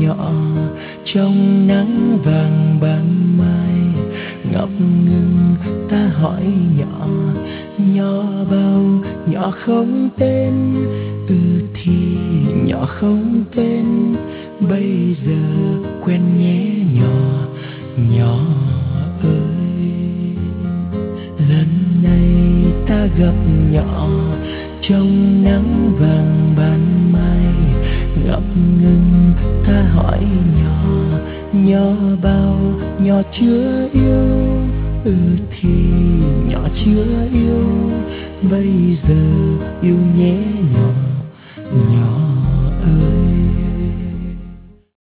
nhỏ trong nắng vàng ban mai. Ngập ngừng ta hỏi nhỏ, nhỏ bao, nhỏ không tên. Thì nhỏ không tên, bây giờ quen nhé nhỏ, nhỏ ơi. Lần này ta gặp nhỏ trong nắng vàng ban mai. Ngập ngừng ta hỏi nhỏ, nhỏ bao, nhỏ chưa yêu. Thì nhỏ chưa yêu, bây giờ yêu nhé nhỏ, nhỏ ơi.